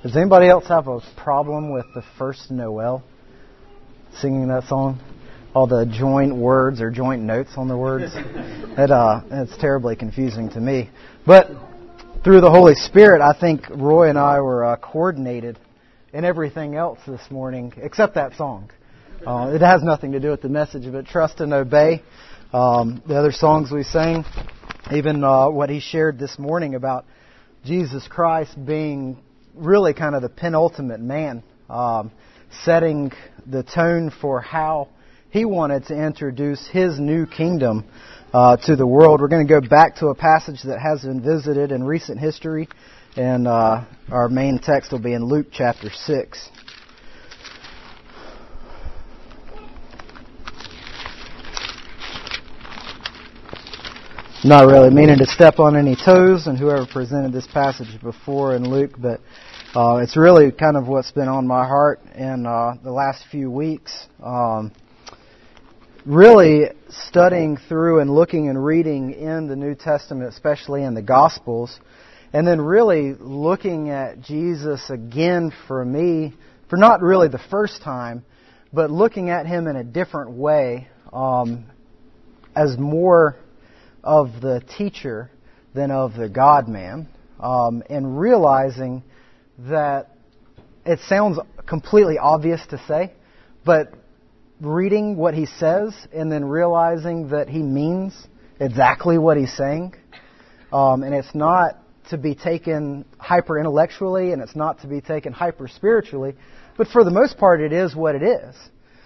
Does anybody else have a problem with the first Noel? Singing that song? All the joint words or joint notes on the words? It's terribly confusing to me. But through the Holy Spirit, I think Roy and I were coordinated in everything else this morning, except that song. It has nothing to do with the message, but trust and obey. The other songs we sang, even what he shared this morning about Jesus Christ being really kind of the penultimate man, setting the tone for how he wanted to introduce his new kingdom to the world. We're going to go back to a passage that has been visited in recent history, and our main text will be in Luke chapter 6. Not really meaning to step on any toes, and whoever presented this passage before in Luke, but it's really kind of what's been on my heart in the last few weeks. Really studying through and looking and reading in the New Testament, especially in the Gospels, and then really looking at Jesus again for me, for not really the first time, but looking at Him in a different way, as more of the teacher than of the God-man, and realizing that it sounds completely obvious to say, but reading what he says and then realizing that he means exactly what he's saying, and it's not to be taken hyper-intellectually and it's not to be taken hyper-spiritually, but for the most part it is what it is.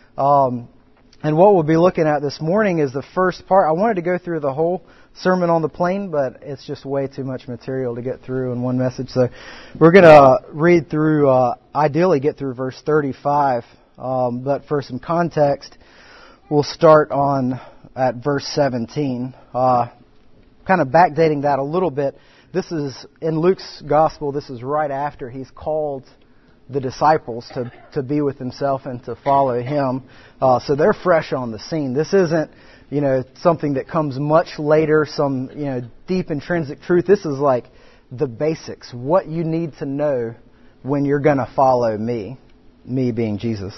And what we'll be looking at this morning is the first part. I wanted to go through the whole Sermon on the Plain, but it's just way too much material to get through in one message. So we're going to read through, ideally get through verse 35. But for some context, we'll start at verse 17. Kind of backdating that a little bit. This is, in Luke's Gospel, this is right after he's called the disciples to be with himself and to follow him. So they're fresh on the scene. This isn't, something that comes much later, some, deep intrinsic truth. This is like the basics, what you need to know when you're going to follow me being Jesus.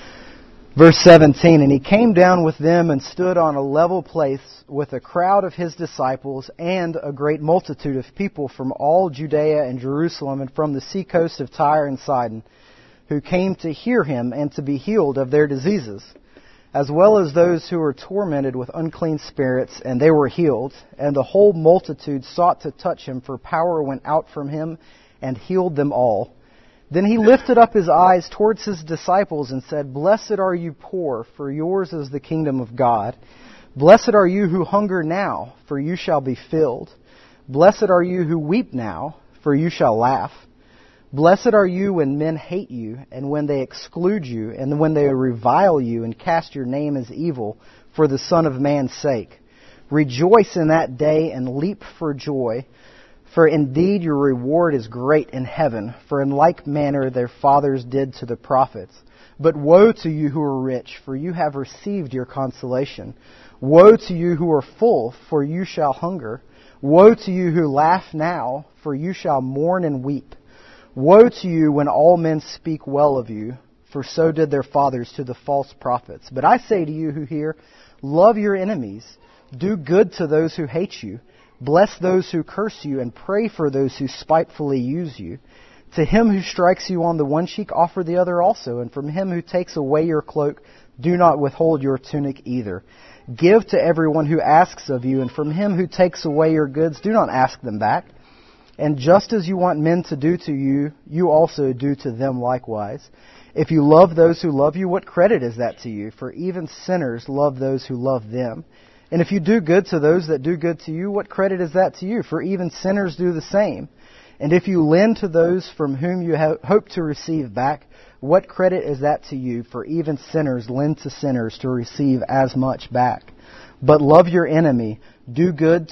Verse 17, and he came down with them and stood on a level place with a crowd of his disciples and a great multitude of people from all Judea and Jerusalem and from the seacoast of Tyre and Sidon, who came to hear him and to be healed of their diseases, as well as those who were tormented with unclean spirits, and they were healed. And the whole multitude sought to touch him, for power went out from him and healed them all. Then he lifted up his eyes towards his disciples and said, Blessed are you poor, for yours is the kingdom of God. Blessed are you who hunger now, for you shall be filled. Blessed are you who weep now, for you shall laugh. Blessed are you when men hate you, and when they exclude you, and when they revile you and cast your name as evil for the Son of Man's sake. Rejoice in that day and leap for joy, for indeed your reward is great in heaven, for in like manner their fathers did to the prophets. But woe to you who are rich, for you have received your consolation. Woe to you who are full, for you shall hunger. Woe to you who laugh now, for you shall mourn and weep. Woe to you when all men speak well of you, for so did their fathers to the false prophets. But I say to you who hear, love your enemies, do good to those who hate you, bless those who curse you, and pray for those who spitefully use you. To him who strikes you on the one cheek, offer the other also, and from him who takes away your cloak, do not withhold your tunic either. Give to everyone who asks of you, and from him who takes away your goods, do not ask them back. And just as you want men to do to you, you also do to them likewise. If you love those who love you, what credit is that to you? For even sinners love those who love them. And if you do good to those that do good to you, what credit is that to you? For even sinners do the same. And if you lend to those from whom you hope to receive back, what credit is that to you? For even sinners lend to sinners to receive as much back. But love your enemy, do good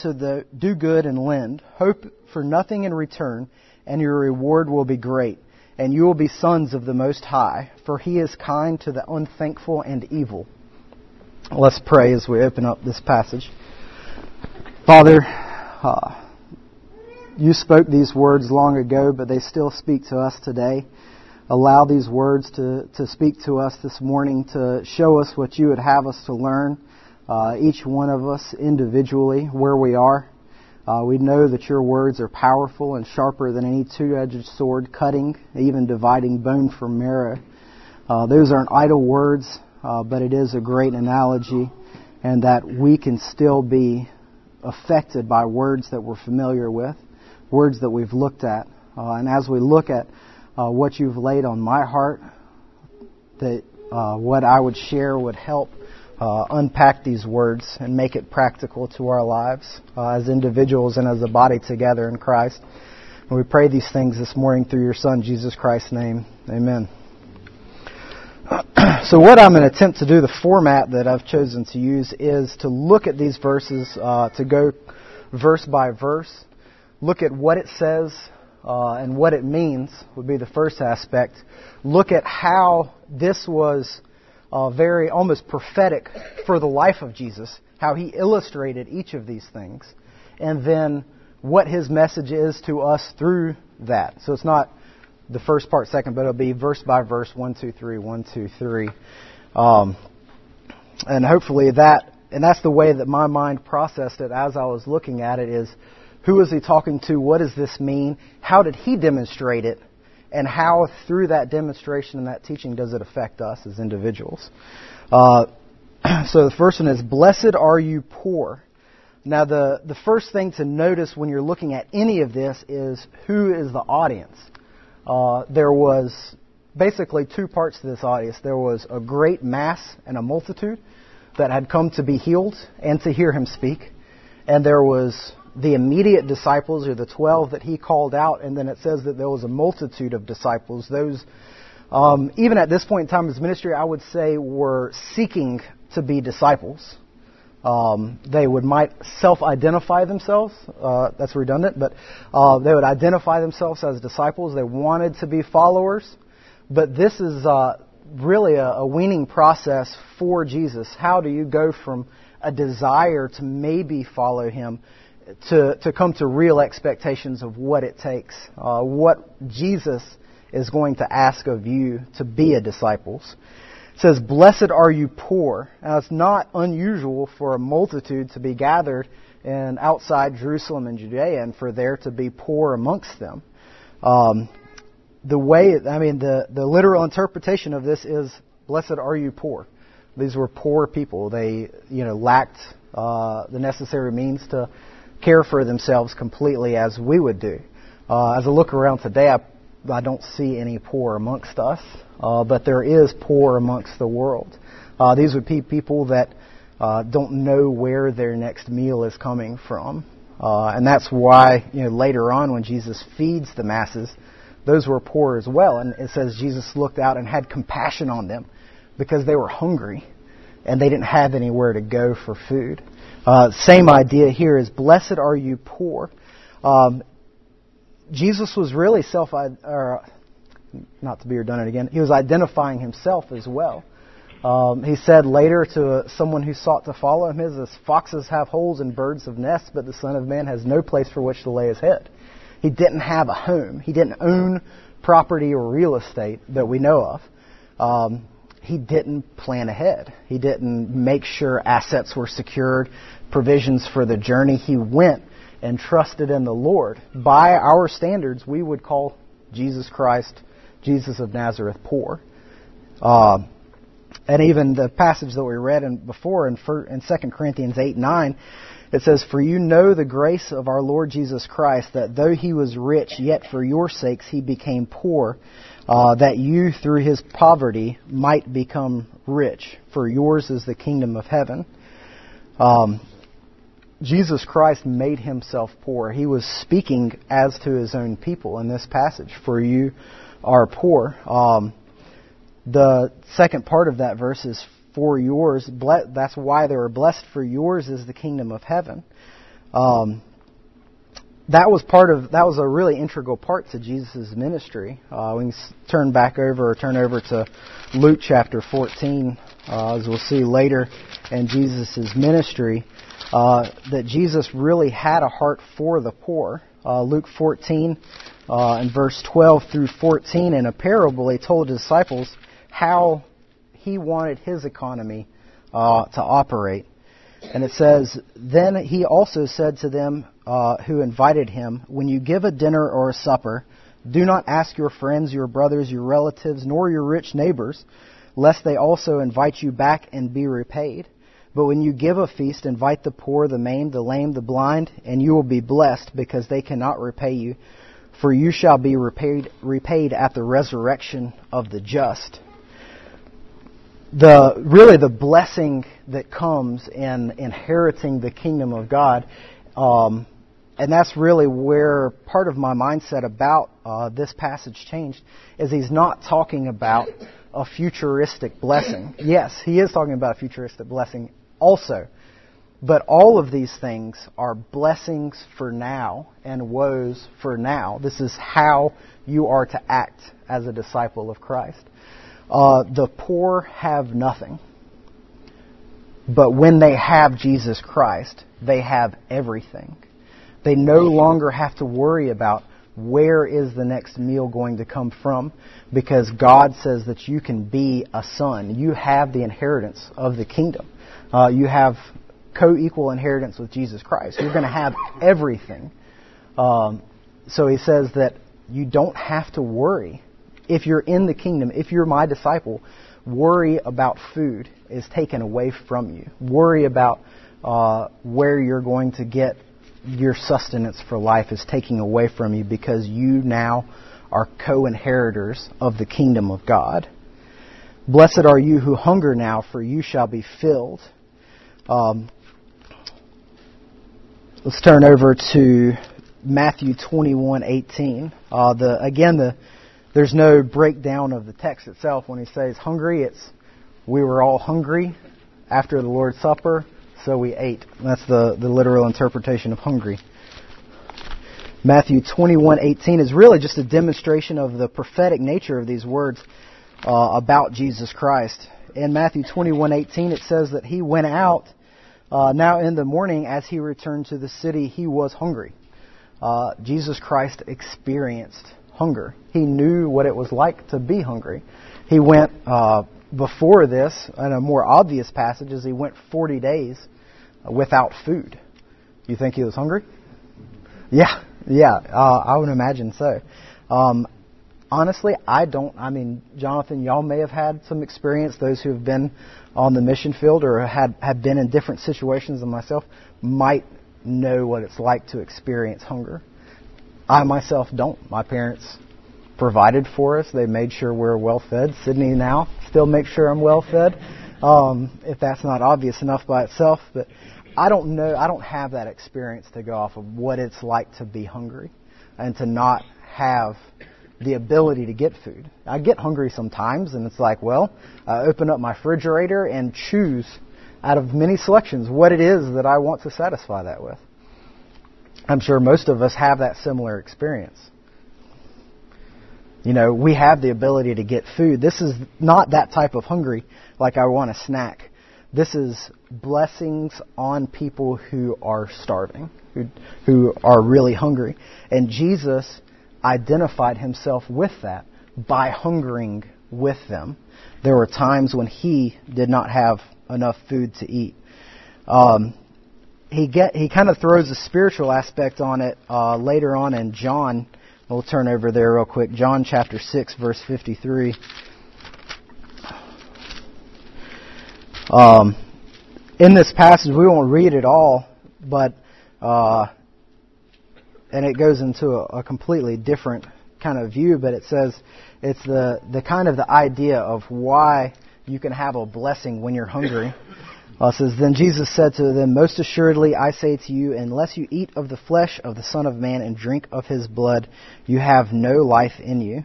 and lend, hope for nothing in return, and your reward will be great, and you will be sons of the Most High, for He is kind to the unthankful and evil. Let's pray as we open up this passage. Father, You spoke these words long ago, but they still speak to us today. Allow these words to speak to us this morning, to show us what you would have us to learn, each one of us individually, where we are. We know that your words are powerful and sharper than any two-edged sword, cutting, even dividing bone from marrow. Those aren't idle words, but it is a great analogy, and that we can still be affected by words that we're familiar with, words that we've looked at. And as we look at what you've laid on my heart, that what I would share would help unpack these words and make it practical to our lives as individuals and as a body together in Christ. And we pray these things this morning through your Son, Jesus Christ's name. Amen. So what I'm going to attempt to do, the format that I've chosen to use, is to look at these verses, to go verse by verse, look at what it says and what it means would be the first aspect. Look at how this was very almost prophetic for the life of Jesus, how he illustrated each of these things, and then what his message is to us through that. So it's not the first part, second, but it'll be verse by verse, 1, 2, 3, 1, 2, 3. And hopefully that's the way that my mind processed it as I was looking at it, is who is he talking to? What does this mean? How did he demonstrate it? And how through that demonstration and that teaching does it affect us as individuals? So the first one is, blessed are you poor. Now the first thing to notice when you're looking at any of this is who is the audience. There was basically two parts to this audience. There was a great mass and a multitude that had come to be healed and to hear him speak. And there was the immediate disciples, or the 12 that he called out, and then it says that there was a multitude of disciples. Those, even at this point in time in his ministry, I would say were seeking to be disciples. They might self-identify themselves. That's redundant, but they would identify themselves as disciples. They wanted to be followers. But this is really a weaning process for Jesus. How do you go from a desire to maybe follow him to come to real expectations of what it takes, what Jesus is going to ask of you to be a disciple? It says, blessed are you poor. Now, it's not unusual for a multitude to be gathered in outside Jerusalem and Judea and for there to be poor amongst them. The literal interpretation of this is, blessed are you poor. These were poor people. They, lacked the necessary means to care for themselves completely as we would do. As I look around today, I don't see any poor amongst us, but there is poor amongst the world. These would be people that don't know where their next meal is coming from. And that's why, later on when Jesus feeds the masses, those were poor as well. And it says Jesus looked out and had compassion on them because they were hungry and they didn't have anywhere to go for food. Same idea here is, blessed are you poor. Jesus was really not to be redundant again, he was identifying himself as well. He said later to someone who sought to follow him, as foxes have holes and birds have nests, but the Son of Man has no place for which to lay his head. He didn't have a home. He didn't own property or real estate that we know of. He didn't plan ahead. He didn't make sure assets were secured, provisions for the journey. He went and trusted in the Lord. By our standards, we would call Jesus Christ, Jesus of Nazareth, poor. And even the passage that we read before in 2 Corinthians 8:9, it says, for you know the grace of our Lord Jesus Christ, that though he was rich, yet for your sakes he became poor, that you through his poverty might become rich. For yours is the kingdom of heaven. Jesus Christ made himself poor. He was speaking as to his own people in this passage. For you are poor. The second part of that verse is, for yours, that's why they were blessed, for yours is the kingdom of heaven. That was a really integral part to Jesus' ministry. We can turn over to Luke chapter 14, as we'll see later in Jesus' ministry, that Jesus really had a heart for the poor. Luke 14 and verse 12 through 14. In a parable, he told his disciples how he wanted his economy to operate. And it says, "Then he also said to them who invited him, 'When you give a dinner or a supper, do not ask your friends, your brothers, your relatives, nor your rich neighbors, lest they also invite you back and be repaid. But when you give a feast, invite the poor, the maimed, the lame, the blind, and you will be blessed, because they cannot repay you, for you shall be repaid at the resurrection of the just.'" The blessing that comes in inheriting the kingdom of God, and that's really where part of my mindset about this passage changed, is he's not talking about a futuristic blessing. Yes, he is talking about a futuristic blessing also, but all of these things are blessings for now and woes for now. This is how you are to act as a disciple of Christ. The poor have nothing, but when they have Jesus Christ, they have everything. They no longer have to worry about where is the next meal going to come from, because God says that you can be a son. You have the inheritance of the kingdom. You have co-equal inheritance with Jesus Christ. You're going to have everything. So he says that you don't have to worry. If you're in the kingdom, if you're my disciple, worry about food is taken away from you. Worry about where you're going to get your sustenance for life is taken away from you, because you now are co-inheritors of the kingdom of God. "Blessed are you who hunger now, for you shall be filled." Let's turn over to Matthew 21:18. There's no breakdown of the text itself. When he says hungry, it's we were all hungry after the Lord's Supper, so we ate. That's the literal interpretation of hungry. Matthew 21:18 is really just a demonstration of the prophetic nature of these words about Jesus Christ. In Matthew 21:18, it says that he went out. Now in the morning, as he returned to the city, he was hungry. Jesus Christ experienced hunger. He knew what it was like to be hungry. He went, before this, in a more obvious passage, he went 40 days without food. You think he was hungry? Yeah, I would imagine so. Honestly, Jonathan, y'all may have had some experience. Those who have been on the mission field or have been in different situations than myself might know what it's like to experience hunger. I myself don't. My parents provided for us. They made sure we're well fed. Sydney now still makes sure I'm well fed. If that's not obvious enough by itself, but I don't know. I don't have that experience to go off of what it's like to be hungry and to not have the ability to get food. I get hungry sometimes, and it's like, well, I open up my refrigerator and choose out of many selections what it is that I want to satisfy that with. I'm sure most of us have that similar experience. You know, we have the ability to get food. This is not that type of hungry, like I want a snack. This is blessings on people who are starving, who are really hungry. And Jesus identified himself with that by hungering with them. There were times when he did not have enough food to eat. He kind of throws a spiritual aspect on it later on in John. We'll turn over there real quick. John chapter 6, verse 53. In this passage, we won't read it all, but and it goes into a completely different kind of view, but it says it's the kind of the idea of why you can have a blessing when you're hungry. It says, "Then Jesus said to them, 'Most assuredly I say to you, unless you eat of the flesh of the Son of Man and drink of his blood, you have no life in you.'"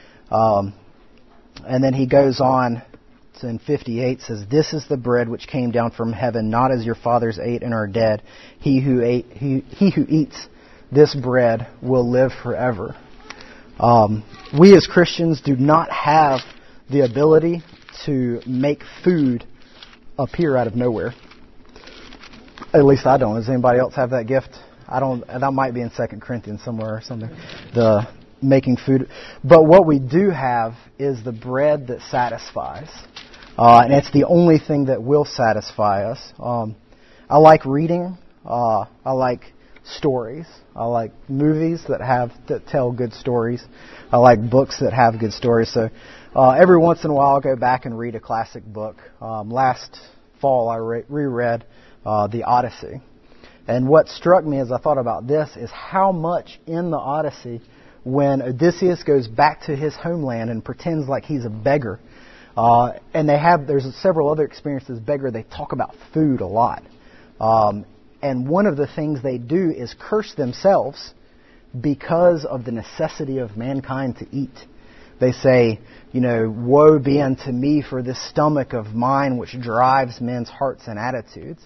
And then he goes on in 58, says, "This is the bread which came down from heaven, not as your fathers ate and are dead. He who eats this bread will live forever." We as Christians do not have the ability to make food appear out of nowhere. At least I don't. Does anybody else have that gift? That might be in 2 Corinthians somewhere or something. The making food. But what we do have is the bread that satisfies. And it's the only thing that will satisfy us. I like reading. I like stories. I like movies that tell good stories. I like books that have good stories. So every once in a while I'll go back and read a classic book. Last fall I reread the Odyssey. And what struck me as I thought about this is how much in the Odyssey, when Odysseus goes back to his homeland and pretends like he's a beggar, and there's several other experiences beggar, they talk about food a lot. And one of the things they do is curse themselves because of the necessity of mankind to eat. They say, woe be unto me for this stomach of mine which drives men's hearts and attitudes.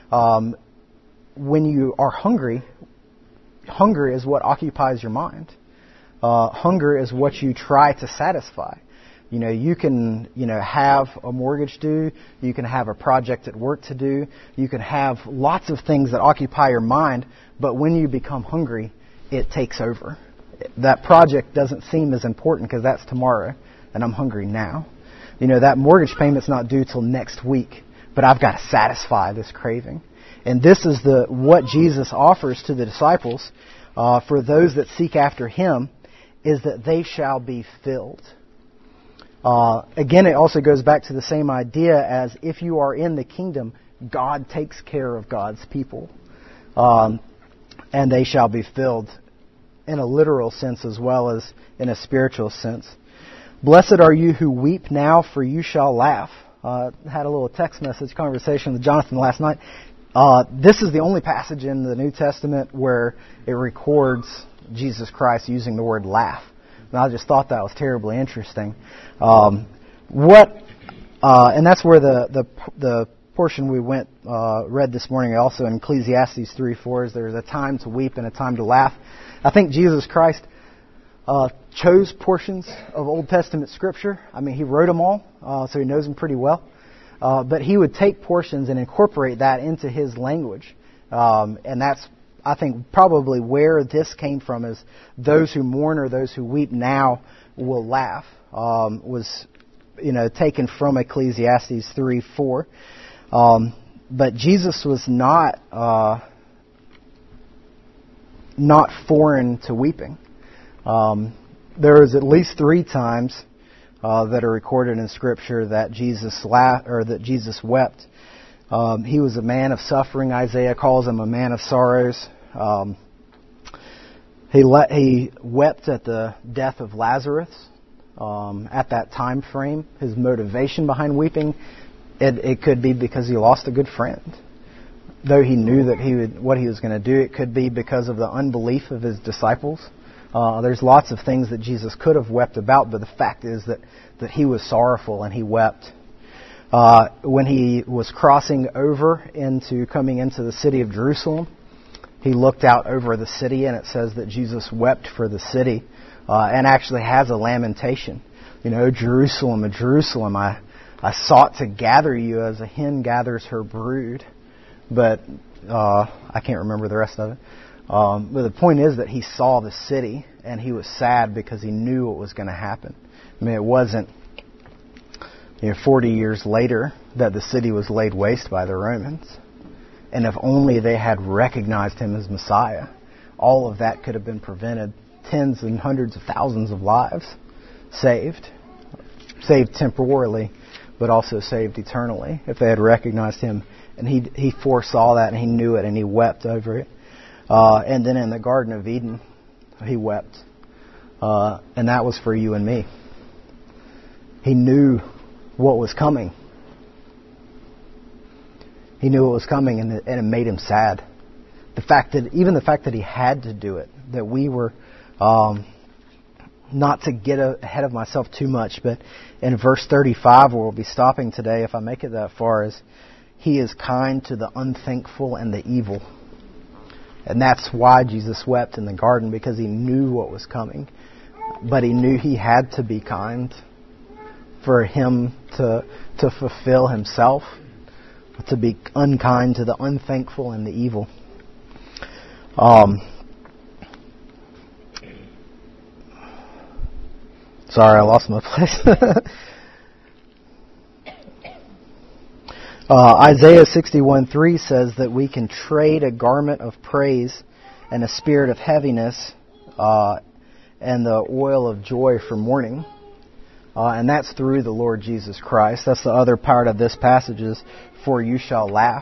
When you are hungry, hunger is what occupies your mind. Hunger is what you try to satisfy. You can, have a mortgage due. You can have a project at work to do. You can have lots of things that occupy your mind. But when you become hungry, it takes over. That project doesn't seem as important because that's tomorrow, and I'm hungry now. That mortgage payment's not due till next week, but I've got to satisfy this craving. And this is what Jesus offers to the disciples for those that seek after Him, is that they shall be filled. Again, it also goes back to the same idea as if you are in the kingdom, God takes care of God's people. And they shall be filled in a literal sense as well as in a spiritual sense. Blessed are you who weep now, for you shall laugh. I had a little text message conversation with Jonathan last night. This is the only passage in the New Testament where it records Jesus Christ using the word laugh. And I just thought that was terribly interesting. And that's where the portion we read this morning, also in Ecclesiastes 3:4, is there's a time to weep and a time to laugh. I think Jesus Christ chose portions of Old Testament Scripture. I mean, He wrote them all, so He knows them pretty well. But He would take portions and incorporate that into His language. And that's, I think, probably where this came from, is those who mourn or those who weep now will laugh, was taken from Ecclesiastes 3:4. But Jesus was not foreign to weeping. There is at least 3 times that are recorded in Scripture that Jesus laughed, or that Jesus wept. He was a man of suffering. Isaiah calls Him a man of sorrows. He wept at the death of Lazarus. At that time frame, his motivation behind weeping, it could be because he lost a good friend. Though he knew that what he was going to do, it could be because of the unbelief of His disciples. There's lots of things that Jesus could have wept about, but the fact is that He was sorrowful and He wept. When He was crossing over coming into the city of Jerusalem, He looked out over the city, and it says that Jesus wept for the city, and actually has a lamentation. Jerusalem, Jerusalem, I sought to gather you as a hen gathers her brood. But I can't remember the rest of it. But the point is that He saw the city, and He was sad because He knew what was going to happen. I mean, it wasn't 40 years later that the city was laid waste by the Romans. And if only they had recognized Him as Messiah, all of that could have been prevented. Tens and hundreds of thousands of lives saved. Saved temporarily, but also saved eternally if they had recognized Him. And he foresaw that, and He knew it, and He wept over it. And then in the Garden of Eden, He wept. And that was for you and me. He knew what was coming. He knew what was coming, and it made Him sad. The fact that He had to do it, that we were, not to get ahead of myself too much, but in verse 35, where we'll be stopping today, if I make it that far, is He is kind to the unthankful and the evil. And that's why Jesus wept in the garden, because He knew what was coming. But He knew He had to be kind for Him to fulfill Himself, to be unkind to the unthankful and the evil. Sorry, I lost my place. Isaiah 61:3 says that we can trade a garment of praise and a spirit of heaviness and the oil of joy for mourning. And that's through the Lord Jesus Christ. That's the other part of this passage is, for you shall laugh.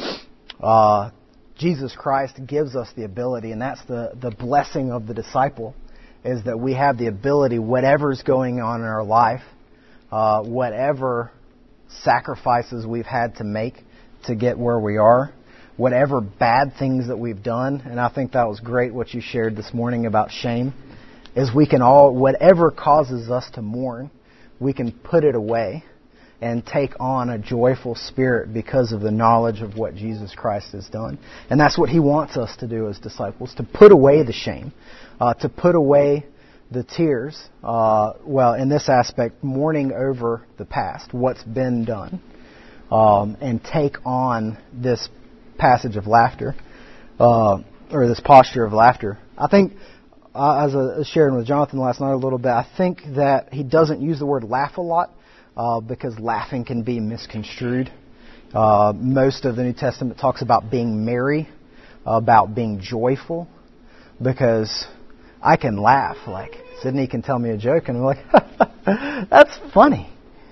Jesus Christ gives us the ability, and that's the blessing of the disciple, is that we have the ability, whatever's going on in our life, whatever sacrifices we've had to make to get where we are, whatever bad things that we've done, and I think that was great what you shared this morning about shame, is we can all, whatever causes us to mourn, we can put it away and take on a joyful spirit because of the knowledge of what Jesus Christ has done. And that's what He wants us to do as disciples, to put away the shame, to put away the tears, in this aspect, mourning over the past, what's been done, and take on this passage of laughter, or this posture of laughter. I think, as I was sharing with Jonathan last night a little bit, I think that he doesn't use the word laugh a lot, because laughing can be misconstrued. Most of the New Testament talks about being merry, about being joyful, because I can laugh. Like, Sydney can tell me a joke, and I'm like, that's funny.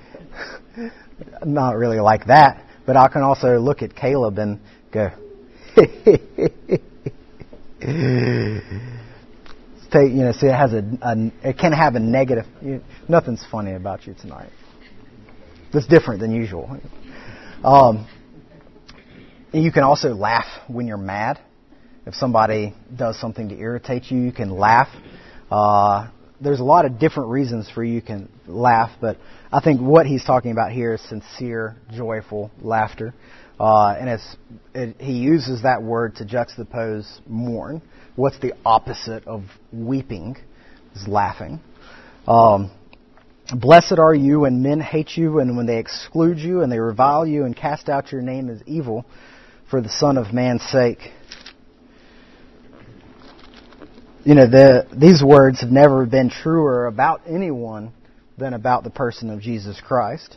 Not really like that, but I can also look at Caleb and go, see, it has it can have a negative. Nothing's funny about you tonight. That's different than usual. You can also laugh when you're mad. If somebody does something to irritate you, you can laugh. There's a lot of different reasons for you can laugh, but I think what he's talking about here is sincere, joyful laughter. And he uses that word to juxtapose mourn. What's the opposite of weeping? Is laughing. Blessed are you when men hate you and when they exclude you and they revile you and cast out your name as evil for the Son of Man's sake. These words have never been truer about anyone than about the person of Jesus Christ.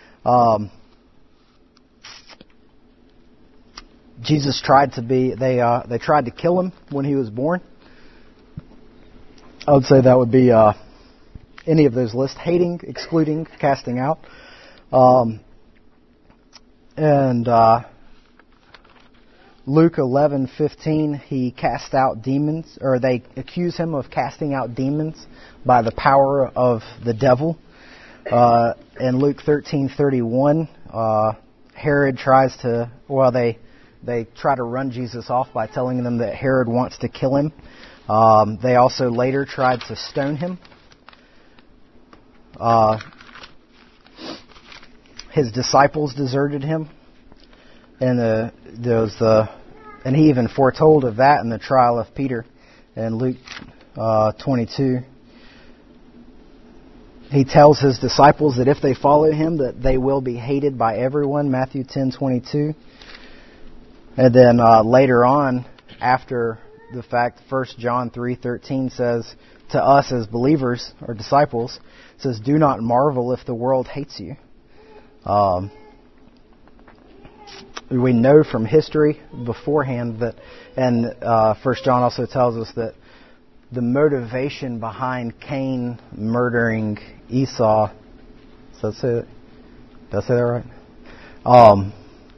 Jesus tried to they tried to kill him when he was born. I would say that would be any of those lists: hating, excluding, casting out. Luke 11:15, he cast out demons, or they accuse him of casting out demons by the power of the devil. In Luke 13:31, Herod tries to, they try to run Jesus off by telling them that Herod wants to kill him. They also later tried to stone him. His disciples deserted him. And and he even foretold of that in the trial of Peter in Luke 22. He tells his disciples that if they follow him, that they will be hated by everyone. Matthew 10:22. And then later on, after the fact, 1 John 3:13 says to us as believers or disciples, it says, "Do not marvel if the world hates you." We know from history beforehand that, and 1 John also tells us that the motivation behind Cain murdering Esau, did I say that right?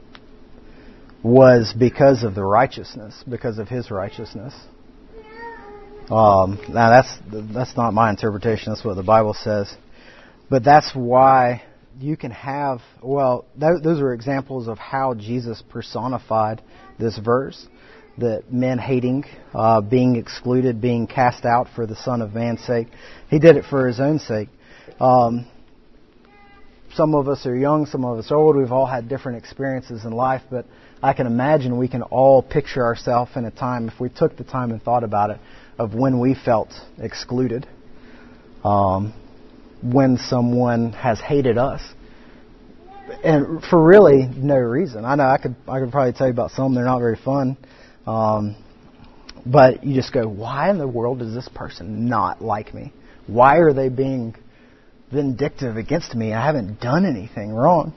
Was because of the righteousness, because of his righteousness. Now that's not my interpretation. That's what the Bible says. But that's why you can have, those are examples of how Jesus personified this verse, that men hating, being excluded, being cast out for the Son of Man's sake. He did it for his own sake. Some of us are young, some of us are old. We've all had different experiences in life, but I can imagine we can all picture ourselves in a time, if we took the time and thought about it, of when we felt excluded. When someone has hated us, and for really no reason. I know I could probably tell you about some. They're not very fun. But you just go, why in the world does this person not like me? Why are they being vindictive against me? I haven't done anything wrong.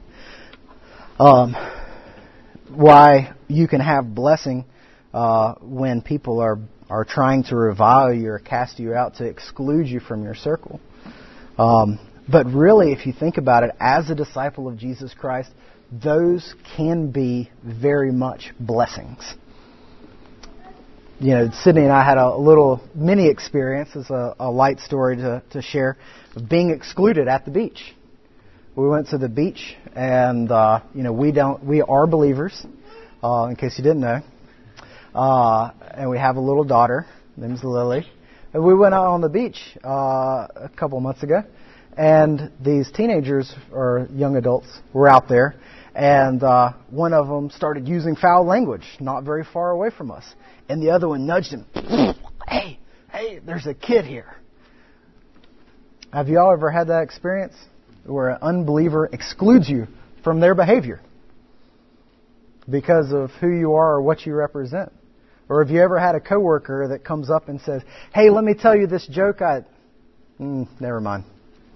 Why you can have blessing when people are trying to revile you or cast you out to exclude you from your circle. But really, if you think about it, as a disciple of Jesus Christ, those can be very much blessings. You know, Sydney and I had a little mini experience, as a light story to share, of being excluded at the beach. We went to the beach, and we are believers, in case you didn't know, and we have a little daughter named Lily. And we went out on the beach a couple months ago, and these teenagers or young adults were out there, and one of them started using foul language not very far away from us, and the other one nudged him. Hey, there's a kid here. Have you all ever had that experience where an unbeliever excludes you from their behavior because of who you are or what you represent? Or have you ever had a coworker that comes up and says, hey, let me tell you this joke, never mind.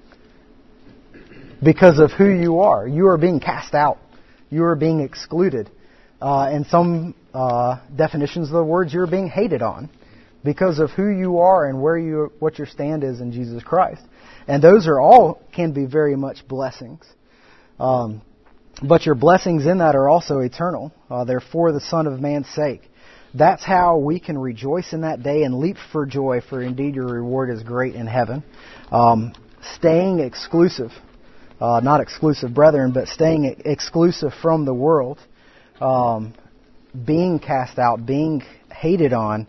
Because of who you are being cast out. You are being excluded. In some definitions of the words, you're being hated on because of who you are and what your stand is in Jesus Christ. And those are all can be very much blessings. But your blessings in that are also eternal. They're for the Son of Man's sake. That's how we can rejoice in that day and leap for joy, for indeed your reward is great in heaven. Staying exclusive, not exclusive brethren, but staying exclusive from the world, being cast out, being hated on,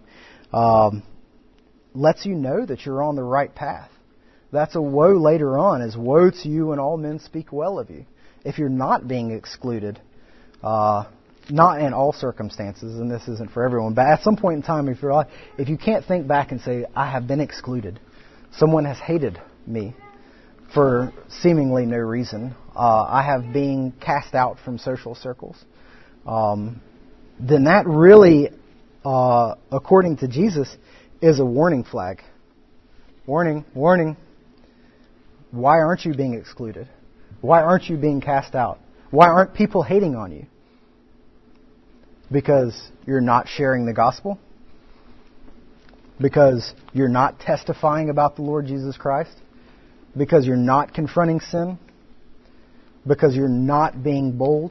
lets you know that you're on the right path. That's a woe later on, is woe to you when all men speak well of you. If you're not being excluded, not in all circumstances, and this isn't for everyone, but at some point in time, if you can't think back and say, I have been excluded, someone has hated me for seemingly no reason, I have been cast out from social circles, then that really, according to Jesus, is a warning flag. Warning, warning. Why aren't you being excluded? Why aren't you being cast out? Why aren't people hating on you? Because you're not sharing the gospel? Because you're not testifying about the Lord Jesus Christ? Because you're not confronting sin? Because you're not being bold?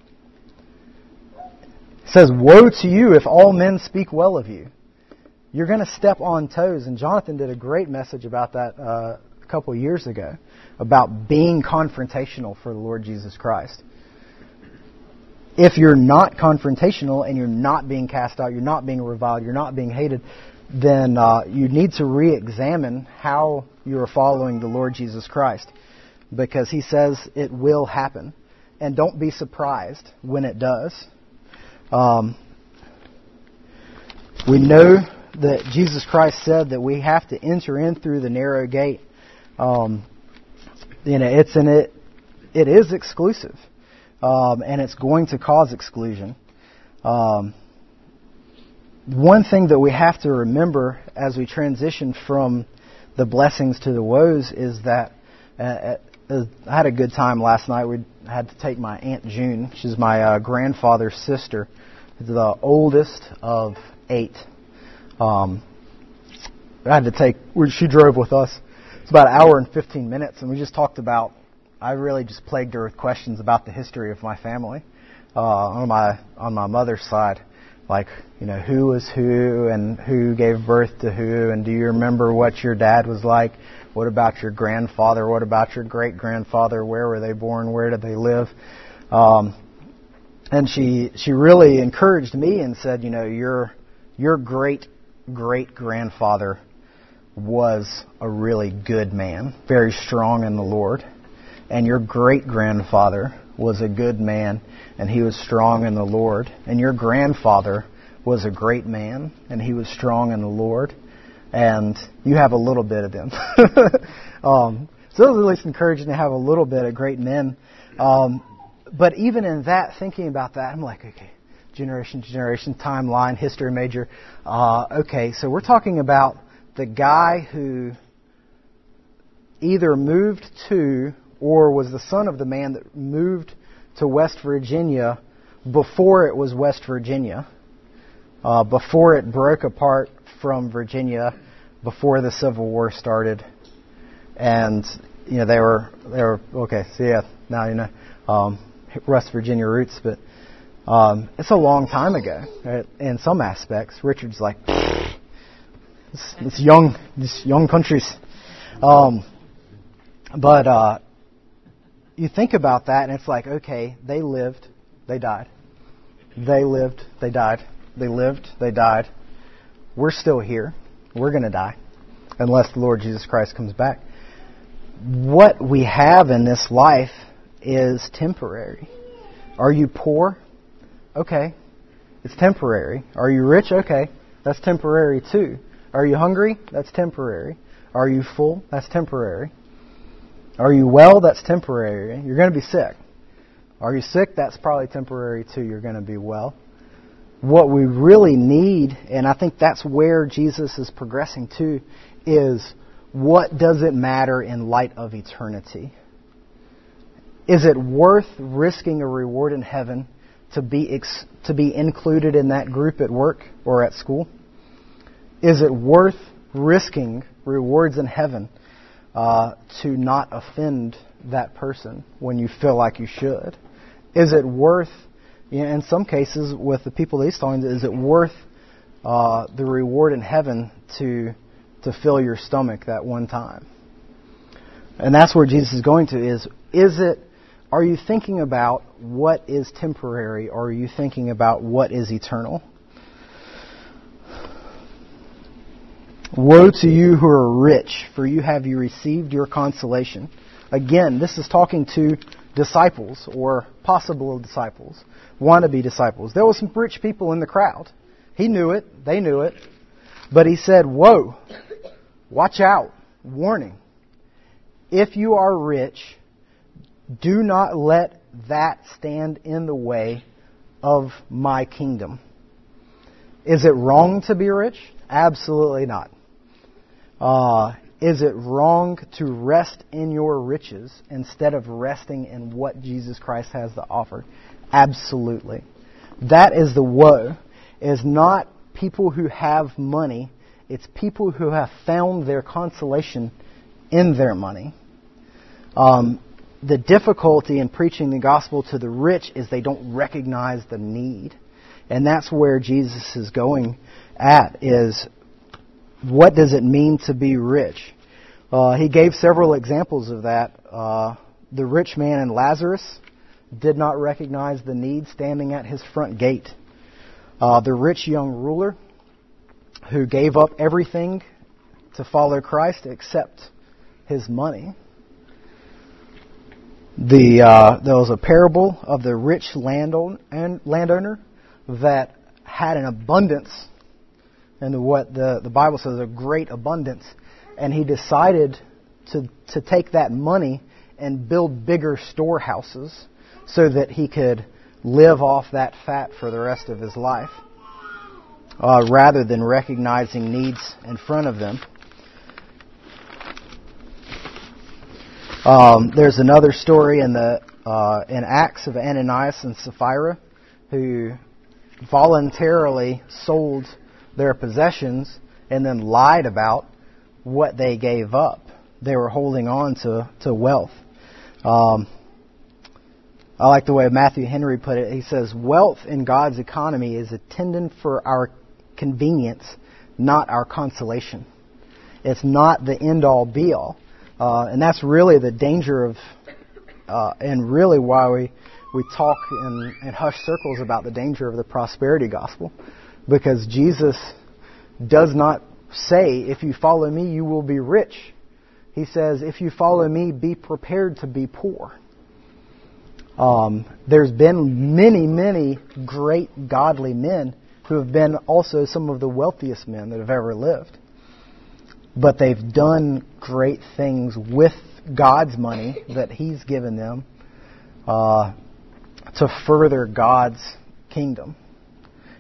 It says, woe to you if all men speak well of you. You're going to step on toes. And Jonathan did a great message about that a couple of years ago, about being confrontational for the Lord Jesus Christ. If you're not confrontational and you're not being cast out, you're not being reviled, you're not being hated, then you need to re-examine how you're following the Lord Jesus Christ. Because He says it will happen. And don't be surprised when it does. We know that Jesus Christ said that we have to enter in through the narrow gate. It is exclusive. And it's going to cause exclusion. One thing that we have to remember as we transition from the blessings to the woes is that I had a good time last night. We had to take my Aunt June. She's my grandfather's sister, the oldest of 8. She drove with us. It's about an hour and 15 minutes, and we just talked about, I really just plagued her with questions about the history of my family. On my mother's side, like, who was who and who gave birth to who, and do you remember what your dad was like? What about your grandfather? What about your great-grandfather? Where were they born? Where did they live? And she really encouraged me and said, your great-great-grandfather was a really good man, very strong in the Lord. And your great-grandfather was a good man, and he was strong in the Lord. And your grandfather was a great man, and he was strong in the Lord. And you have a little bit of them. So it was at least encouraging to have a little bit of great men. But even in that, thinking about that, I'm like, okay, generation to generation, timeline, history major. Okay, so we're talking about the guy who either moved to or was the son of the man that moved to West Virginia before it was West Virginia, before it broke apart from Virginia, before the Civil War started. And, you know, they were okay, so yeah, now you know, West Virginia roots, but it's a long time ago, right? In some aspects. Richard's like, it's young countries. But you think about that, and it's like, okay, they lived, they died. They lived, they died. They lived, they died. We're still here. We're going to die, unless the Lord Jesus Christ comes back. What we have in this life is temporary. Are you poor? Okay, it's temporary. Are you rich? Okay, that's temporary too. Are you hungry? That's temporary. Are you full? That's temporary. Are you well? That's temporary. You're going to be sick. Are you sick? That's probably temporary too. You're going to be well. What we really need, and I think that's where Jesus is progressing to, is what does it matter in light of eternity? Is it worth risking a reward in heaven to be included in that group at work or at school? Is it worth risking rewards in heaven to not offend that person when you feel like you should? Is it worth, in some cases with the people that he's talking to, is it worth the reward in heaven to fill your stomach that one time? And that's where Jesus is going to, is it, are you thinking about what is temporary, or are you thinking about what is eternal? Woe to you who are rich, for you have received your consolation. Again, this is talking to disciples, or possible disciples, wannabe disciples. There were some rich people in the crowd. He knew it. They knew it. But he said, woe, watch out, warning. If you are rich, do not let that stand in the way of my kingdom. Is it wrong to be rich? Absolutely not. Is it wrong to rest in your riches instead of resting in what Jesus Christ has to offer? Absolutely. That is the woe. It is not people who have money. It's people who have found their consolation in their money. The difficulty in preaching the gospel to the rich is they don't recognize the need. And that's where Jesus is going at, is what does it mean to be rich? He gave several examples of that. The rich man and Lazarus did not recognize the need standing at his front gate. The rich young ruler who gave up everything to follow Christ except his money. There was a parable of the rich landowner that had an abundance, and what the Bible says, a great abundance, and he decided to take that money and build bigger storehouses so that he could live off that fat for the rest of his life, rather than recognizing needs in front of them. There's another story in Acts of Ananias and Sapphira, who voluntarily sold their possessions and then lied about what they gave up. They were holding on to wealth. I like the way Matthew Henry put it. He says, wealth in God's economy is intended for our convenience, not our consolation. It's not the end-all, be-all. And that's really the danger of, and really why we talk in hushed circles about the danger of the prosperity gospel. Because Jesus does not say, if you follow me, you will be rich. He says, if you follow me, be prepared to be poor. There's been many, many great godly men who have been also some of the wealthiest men that have ever lived. But they've done great things with God's money that He's given them to further God's kingdom.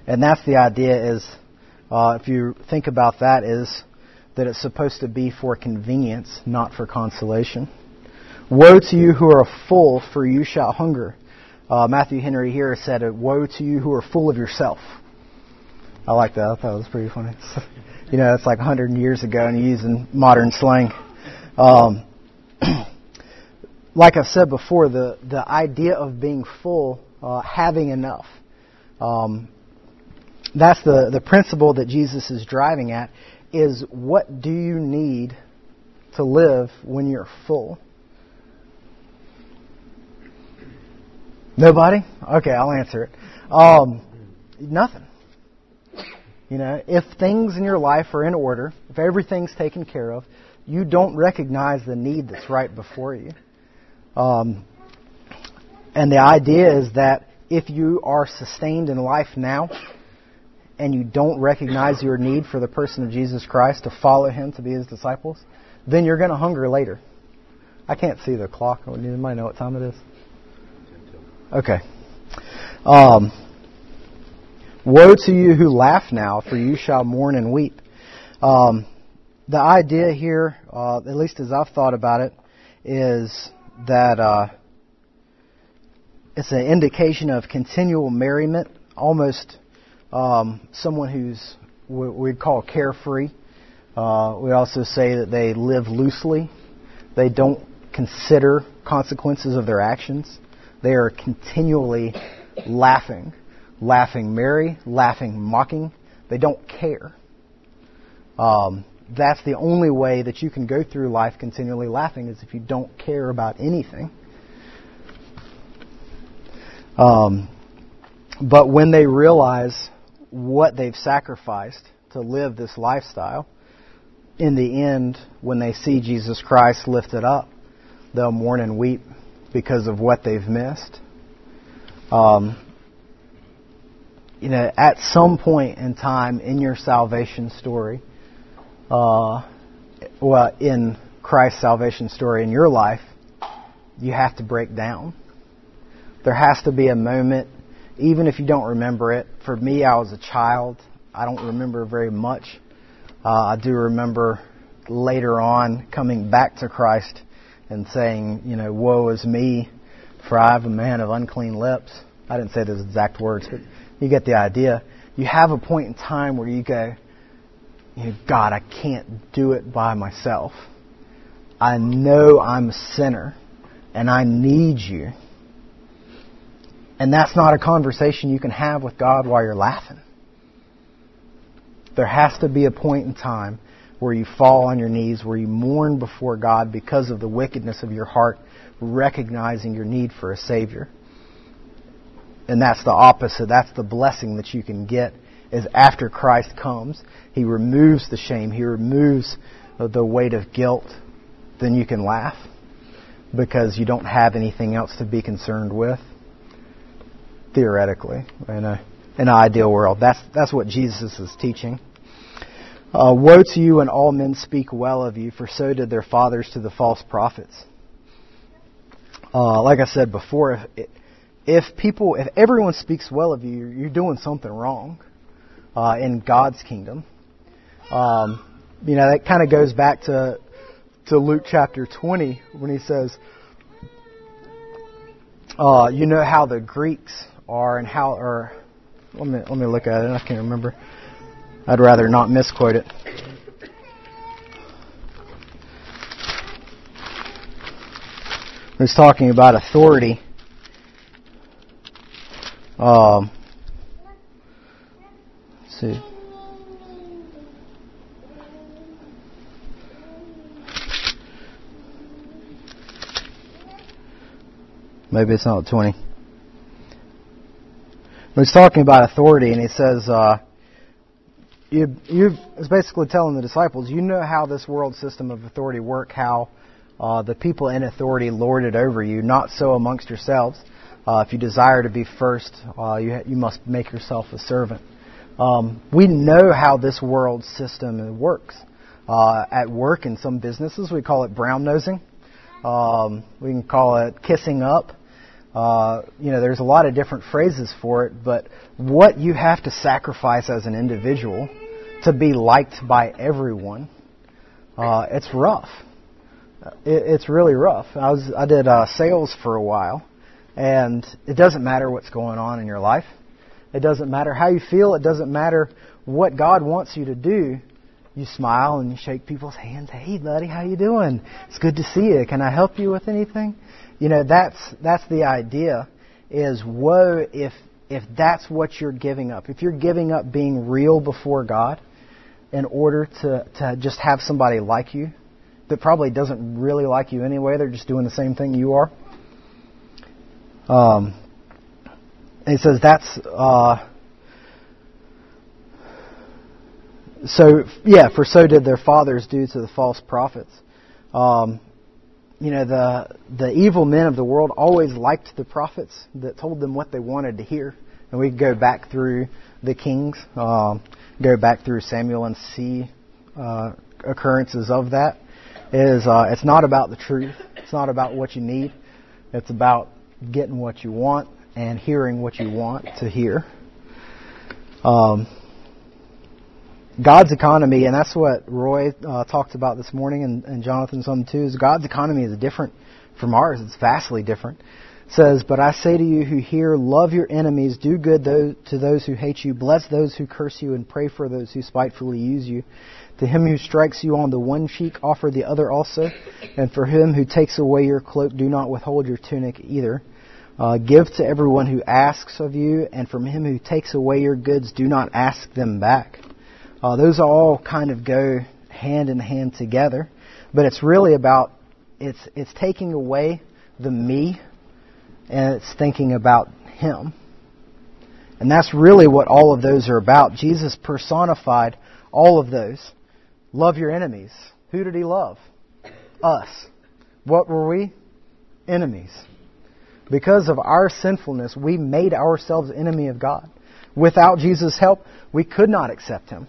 And that's the idea is, if you think about that, is that it's supposed to be for convenience, not for consolation. Woe to you who are full, for you shall hunger. Matthew Henry here said, woe to you who are full of yourself. I like that. I thought it was pretty funny. It's like 100 years ago and using modern slang. Like I've said before, the idea of being full, having enough, that's the principle that Jesus is driving at, is what do you need to live when you're full? Nobody? Okay, I'll answer it. Nothing. If things in your life are in order, if everything's taken care of, you don't recognize the need that's right before you. And the idea is that if you are sustained in life now and you don't recognize your need for the person of Jesus Christ to follow Him, to be His disciples, then you're going to hunger later. I can't see the clock. Anybody know what time it is? Okay. Woe to you who laugh now, for you shall mourn and weep. The idea here, at least as I've thought about it, is that it's an indication of continual merriment, almost someone who's what we'd call carefree. We also say that they live loosely. They don't consider consequences of their actions. They are continually laughing merry, laughing mocking. They don't care. That's the only way that you can go through life continually laughing, is if you don't care about anything. But when they realize what they've sacrificed to live this lifestyle, in the end, when they see Jesus Christ lifted up, they'll mourn and weep because of what they've missed. At some point in time in your salvation story, in Christ's salvation story in your life, you have to break down. There has to be a moment, even if you don't remember it. For me, I was a child. I don't remember very much. I do remember later on coming back to Christ and saying, woe is me, for I have a man of unclean lips. I didn't say those exact words, but you get the idea. You have a point in time where you go, God, I can't do it by myself. I know I'm a sinner, and I need you. And that's not a conversation you can have with God while you're laughing. There has to be a point in time where you fall on your knees, where you mourn before God because of the wickedness of your heart, recognizing your need for a Savior. And that's the opposite. That's the blessing that you can get, is after Christ comes, He removes the shame, He removes the weight of guilt, then you can laugh because you don't have anything else to be concerned with. Theoretically, in an ideal world. That's what Jesus is teaching. Woe to you when all men speak well of you, for so did their fathers to the false prophets. Like I said before, if everyone speaks well of you, you're doing something wrong in God's kingdom. That kind of goes back to Luke chapter 20 when he says, you know how the Greeks are and how, or let me look at it. I can't remember. I'd rather not misquote it. He's talking about authority. Let's see. Maybe it's not 20. He's talking about authority, and he says, it's basically telling the disciples, you know how this world system of authority work, how the people in authority lord it over you, not so amongst yourselves. If you desire to be first, you must make yourself a servant. We know how this world system works. At work in some businesses, we call it brown-nosing. We can call it kissing up. There's a lot of different phrases for it, but what you have to sacrifice as an individual to be liked by everyone, it's rough. It's really rough. I did sales for a while, and it doesn't matter what's going on in your life. It doesn't matter how you feel. It doesn't matter what God wants you to do. You smile and you shake people's hands. Hey, buddy, how you doing? It's good to see you. Can I help you with anything? That's the idea. Is woe if that's what you're giving up. If you're giving up being real before God in order to just have somebody like you that probably doesn't really like you anyway. They're just doing the same thing you are. It says that's for so did their fathers do to the false prophets. The evil men of the world always liked the prophets that told them what they wanted to hear. And we go back through the kings, go back through Samuel and see occurrences of that. It's not about the truth. It's not about what you need. It's about getting what you want and hearing what you want to hear. God's economy, and that's what Roy talked about this morning, and Jonathan some too, is God's economy is different from ours. It's vastly different. It says, "But I say to you who hear, love your enemies, do good to those who hate you, bless those who curse you, and pray for those who spitefully use you. To him who strikes you on the one cheek, offer the other also. And for him who takes away your cloak, do not withhold your tunic either. Give to everyone who asks of you, and from him who takes away your goods, do not ask them back." Those all kind of go hand in hand together. But it's really about, it's taking away the me, and it's thinking about him. And that's really what all of those are about. Jesus personified all of those. Love your enemies. Who did he love? Us. What were we? Enemies. Because of our sinfulness, we made ourselves enemy of God. Without Jesus' help, we could not accept him.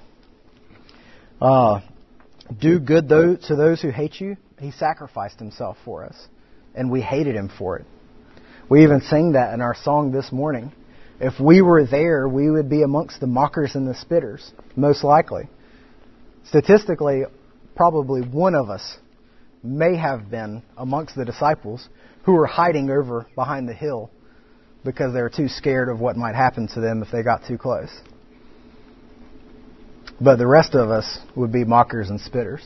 Do good to those who hate you. He sacrificed himself for us, and we hated him for it. We even sang that in our song this morning. If we were there, we would be amongst the mockers and the spitters, most likely. Statistically, probably one of us may have been amongst the disciples who were hiding over behind the hill because they were too scared of what might happen to them if they got too close. But the rest of us would be mockers and spitters.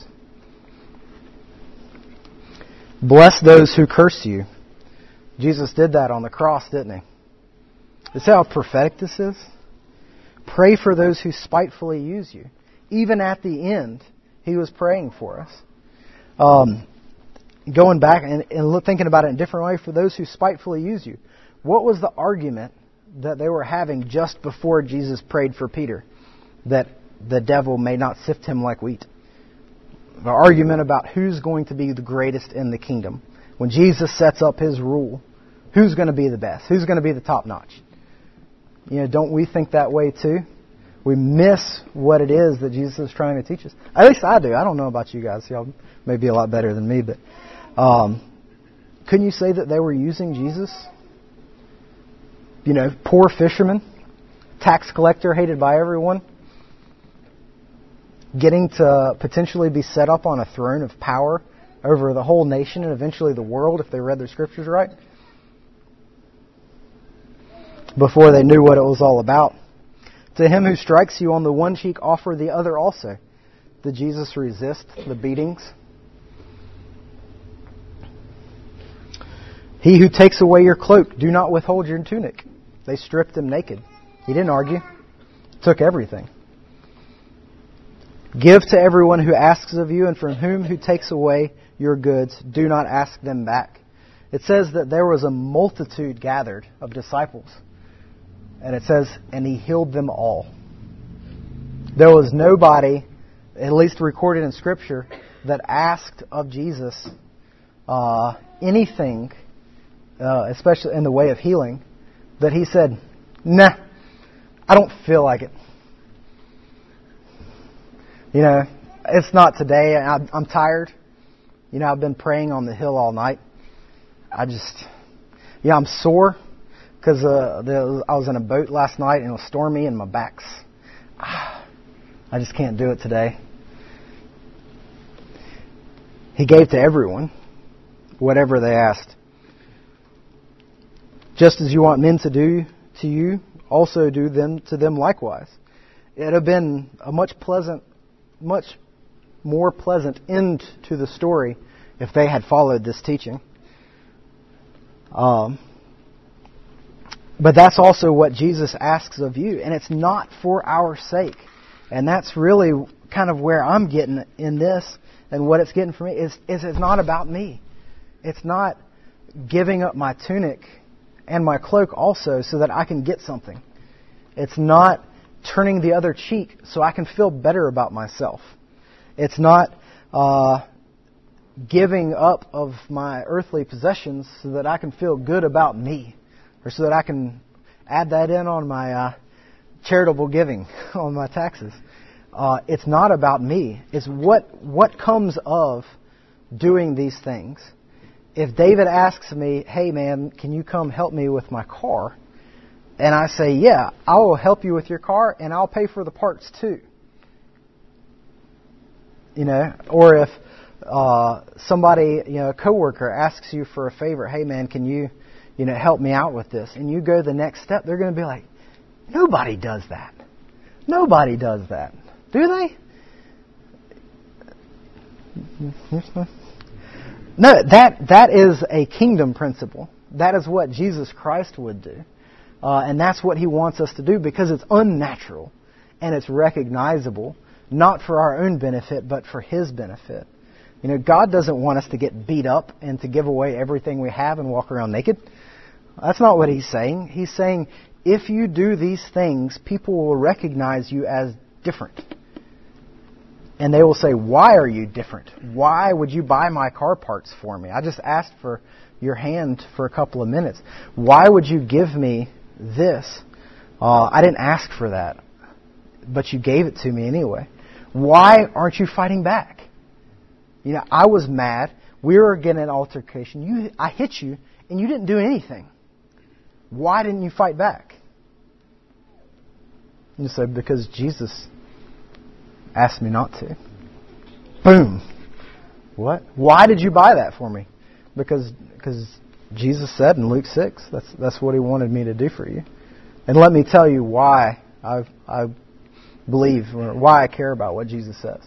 Bless those who curse you. Jesus did that on the cross, didn't he? See how prophetic this is? Pray for those who spitefully use you. Even at the end, he was praying for us. Going back and thinking about it in a different way, for those who spitefully use you. What was the argument that they were having just before Jesus prayed for Peter? That the devil may not sift him like wheat. The argument about who's going to be the greatest in the kingdom. When Jesus sets up his rule, who's going to be the best? Who's going to be the top notch? Don't we think that way too? We miss what it is that Jesus is trying to teach us. At least I do. I don't know about you guys. Y'all may be a lot better than me, but couldn't you say that they were using Jesus? Poor fisherman, tax collector, hated by everyone, getting to potentially be set up on a throne of power over the whole nation and eventually the world if they read their scriptures right, before they knew what it was all about. To him who strikes you on the one cheek, offer the other also. Did Jesus resist the beatings? He who takes away your cloak, do not withhold your tunic. They stripped him naked. He didn't argue. Took everything. Give to everyone who asks of you, and from whom who takes away your goods, do not ask them back. It says that there was a multitude gathered of disciples. And it says, and he healed them all. There was nobody, at least recorded in Scripture, that asked of Jesus anything, especially in the way of healing, that he said, nah, I don't feel like it. It's not today. I'm tired. I've been praying on the hill all night. Yeah, I'm sore because I was in a boat last night and it was stormy and my back's... I just can't do it today. He gave to everyone whatever they asked. Just as you want men to do to you, also do them to them likewise. It would have been a much more pleasant end to the story if they had followed this teaching. But that's also what Jesus asks of you, and it's not for our sake. And that's really kind of where I'm getting in this, and what it's getting for me is it's not about me. It's not giving up my tunic and my cloak also so that I can get something. It's not turning the other cheek so I can feel better about myself. It's not giving up of my earthly possessions so that I can feel good about me, or so that I can add that in on my charitable giving on my taxes. It's not about me. It's what comes of doing these things. If David asks me, hey man, can you come help me with my car? And I say, yeah, I will help you with your car and I'll pay for the parts too. Or if somebody, a coworker asks you for a favor, hey man, can you, help me out with this? And you go the next step, they're going to be like, nobody does that. Nobody does that. Do they? No, that is a kingdom principle. That is what Jesus Christ would do. And that's what He wants us to do because it's unnatural and it's recognizable, not for our own benefit, but for His benefit. God doesn't want us to get beat up and to give away everything we have and walk around naked. That's not what He's saying. He's saying, if you do these things, people will recognize you as different. And they will say, why are you different? Why would you buy my car parts for me? I just asked for your hand for a couple of minutes. Why would you give me this? I didn't ask for that, but you gave it to me anyway. Why aren't you fighting back? I was mad. We were getting an altercation. I hit you, and you didn't do anything. Why didn't you fight back? You say, because Jesus asked me not to. Boom. What? Why did you buy that for me? Because Jesus said in Luke 6, that's what He wanted me to do for you. And let me tell you why I believe, or why I care about what Jesus says.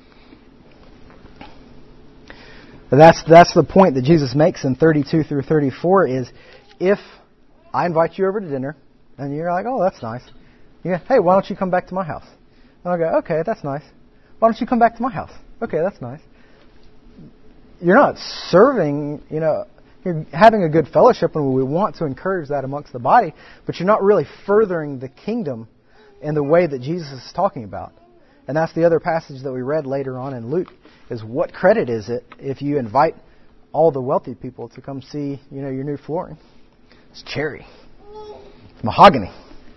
That's the point that Jesus makes in 32 through 34 is, if I invite you over to dinner, and you're like, oh, that's nice. You go, hey, why don't you come back to my house? And I'll go, okay, that's nice. Why don't you come back to my house? Okay, that's nice. You're not serving, you're having a good fellowship, and we want to encourage that amongst the body, but you're not really furthering the kingdom in the way that Jesus is talking about. And that's the other passage that we read later on in Luke, is what credit is it if you invite all the wealthy people to come see, your new flooring? It's cherry. It's mahogany.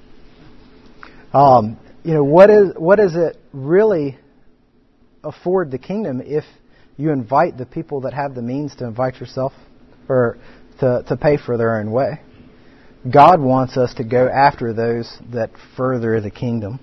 What does it really afford the kingdom if you invite the people that have the means to invite yourself, or to pay for their own way? God wants us to go after those that further the kingdom.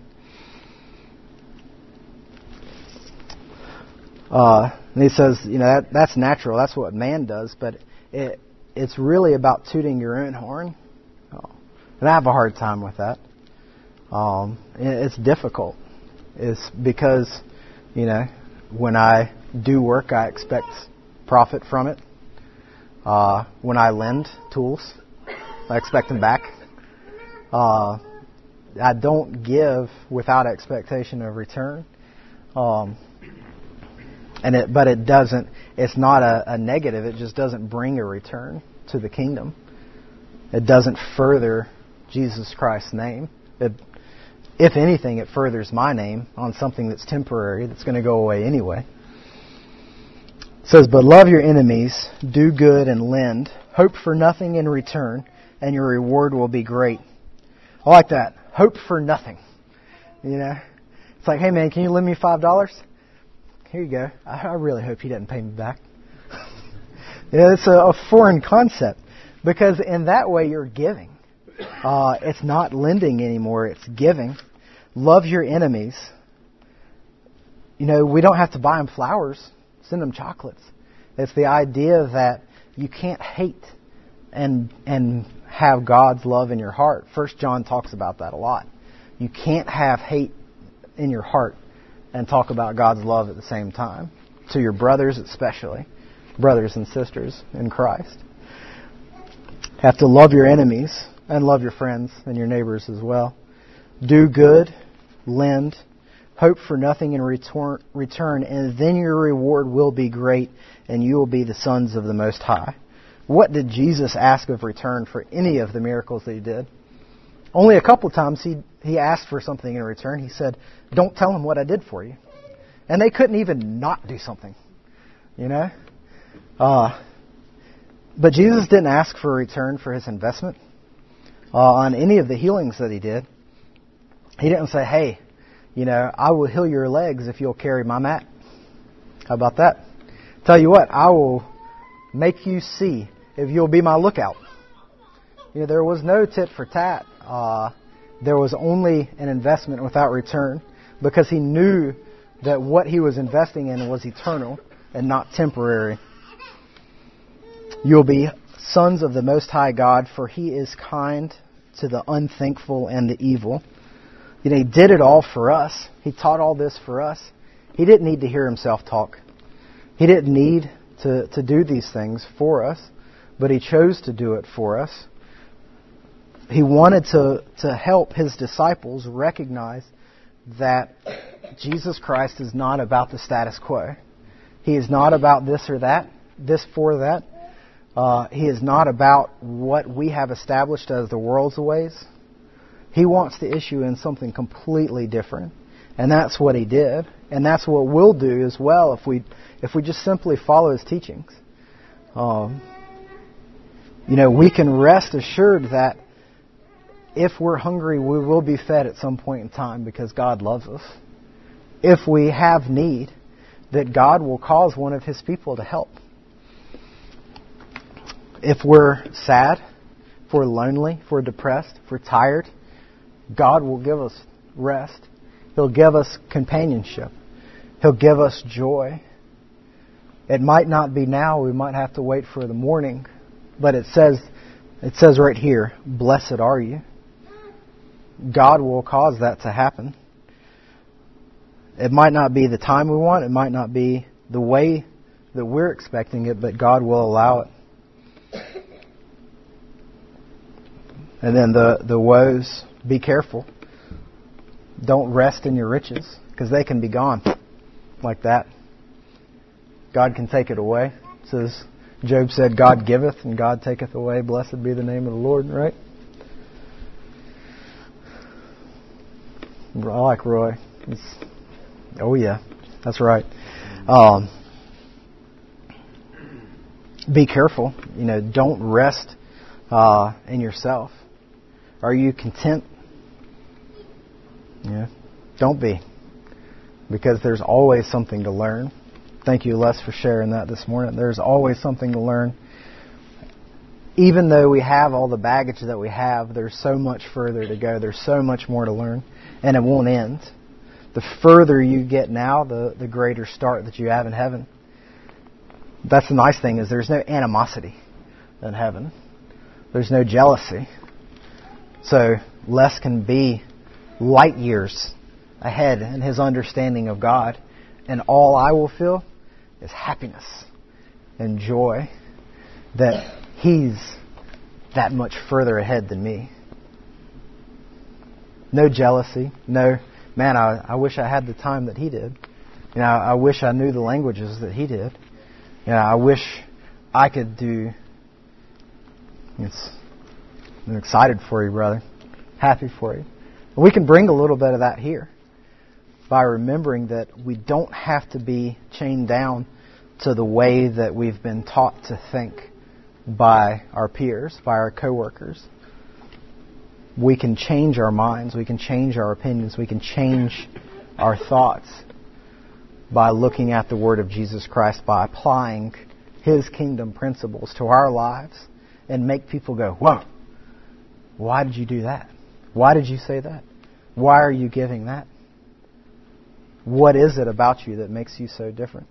And He says, that's natural. That's what man does, but it's really about tooting your own horn. And I have a hard time with that. It's difficult. It's because, when I do work, I expect profit from it. When I lend tools, I expect them back. I don't give without expectation of return. But it doesn't. It's not a negative. It just doesn't bring a return to the kingdom. It doesn't further Jesus Christ's name. If anything, it furthers my name on something that's temporary, that's going to go away anyway. It says, but love your enemies, do good and lend, hope for nothing in return, and your reward will be great. I like that. Hope for nothing. It's like, hey man, can you lend me $5? Here you go. I really hope he doesn't pay me back. It's a foreign concept. Because in that way you're giving. It's not lending anymore, it's giving. Love your enemies. You know, we don't have to buy them flowers, send them chocolates. It's the idea that you can't hate and have God's love in your heart. 1 John talks about that a lot. You can't have hate in your heart and talk about God's love at the same time. To your brothers especially, brothers and sisters in Christ. Have to love your enemies and love your friends and your neighbors as well. Do good, lend, hope for nothing in return, and then your reward will be great, and you will be the sons of the Most High. What did Jesus ask of return for any of the miracles that He did? Only a couple times He asked for something in return. He said, don't tell them what I did for you. And they couldn't even not do something, you know? But Jesus didn't ask for a return for His investment on any of the healings that He did. He didn't say, hey, you know, I will heal your legs if you'll carry my mat. How about that? Tell you what, I will make you see if you'll be my lookout. You know, there was no tit for tat. There was only an investment without return, because He knew that what He was investing in was eternal and not temporary. You'll be sons of the Most High God, for He is kind to the unthankful and the evil. You know, He did it all for us. He taught all this for us. He didn't need to hear Himself talk. He didn't need to do these things for us, but He chose to do it for us. He wanted to help His disciples recognize that Jesus Christ is not about the status quo. He is not about this or that, this for that. He is not about what we have established as the world's ways. He wants to issue in something completely different. And that's what He did. And that's what we'll do as well if we just simply follow His teachings. You know, we can rest assured that if we're hungry, we will be fed at some point in time, because God loves us. If we have need, that God will cause one of His people to help. If we're sad, if we're lonely, if we're depressed, if we're tired, God will give us rest. He'll give us companionship. He'll give us joy. It might not be now. We might have to wait for the morning. But it says right here, blessed are you. God will cause that to happen. It might not be the time we want. It might not be the way that we're expecting it, but God will allow it. And then the woes, be careful. Don't rest in your riches, because they can be gone like that. God can take it away. It says, Job said, God giveth and God taketh away. Blessed be the name of the Lord, right? I like Roy. Oh yeah, that's right. Be careful. You know, don't rest in yourself. Are you content? Yeah, don't be, because there's always something to learn. Thank you, Les, for sharing that this morning. There's always something to learn. Even though we have all the baggage that we have, there's so much further to go. There's so much more to learn, and it won't end. The further you get now, the greater start that you have in heaven. That's the nice thing, is there's no animosity in heaven. There's no jealousy. So Les can be light years ahead in his understanding of God, and all I will feel is happiness and joy that he's that much further ahead than me. No jealousy. No, man, I wish I had the time that he did. You know, I wish I knew the languages that he did. You know, I wish I could do. I'm excited for you, brother. Happy for you. And we can bring a little bit of that here by remembering that we don't have to be chained down to the way that we've been taught to think by our peers, by our coworkers. We can change our minds, we can change our opinions, we can change our thoughts by looking at the Word of Jesus Christ, by applying His kingdom principles to our lives and make people go, whoa, why did you do that? Why did you say that? Why are you giving that? What is it about you that makes you so different?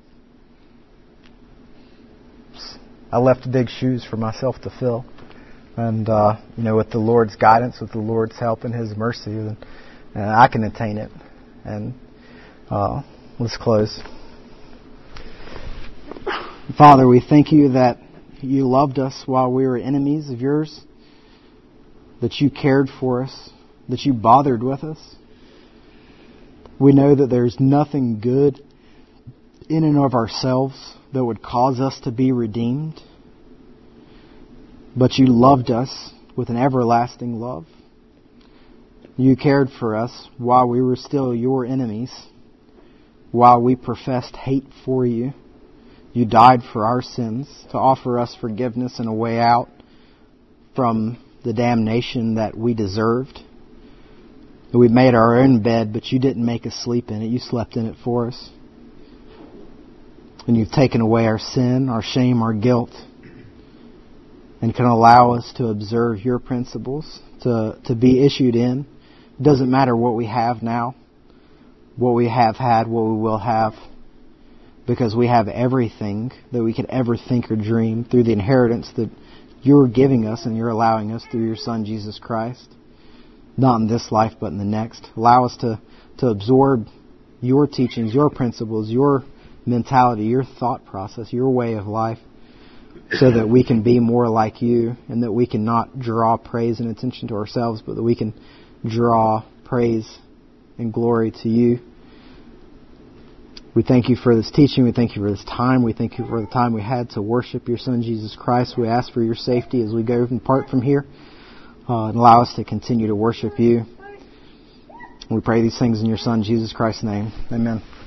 I left big shoes for myself to fill. And, with the Lord's guidance, with the Lord's help and His mercy, then I can attain it. And let's close. Father, we thank You that You loved us while we were enemies of Yours, that You cared for us, that You bothered with us. We know that there's nothing good in and of ourselves that would cause us to be redeemed. But You loved us with an everlasting love. You cared for us while we were still Your enemies, while we professed hate for You. You died for our sins to offer us forgiveness and a way out from the damnation that we deserved. We made our own bed, but You didn't make us sleep in it. You slept in it for us. And You've taken away our sin, our shame, our guilt, and can allow us to observe Your principles, to be issued in. It doesn't matter what we have now, what we have had, what we will have, because we have everything that we could ever think or dream through the inheritance that You're giving us and You're allowing us through Your Son, Jesus Christ. Not in this life, but in the next. Allow us to absorb Your teachings, Your principles, Your mentality, Your thought process, Your way of life, so that we can be more like You, and that we can not draw praise and attention to ourselves, but that we can draw praise and glory to You. We thank You for this teaching. We thank You for this time. We thank You for the time we had to worship Your Son, Jesus Christ. We ask for Your safety as we go and depart from here, and allow us to continue to worship You. We pray these things in Your Son, Jesus Christ's name. Amen.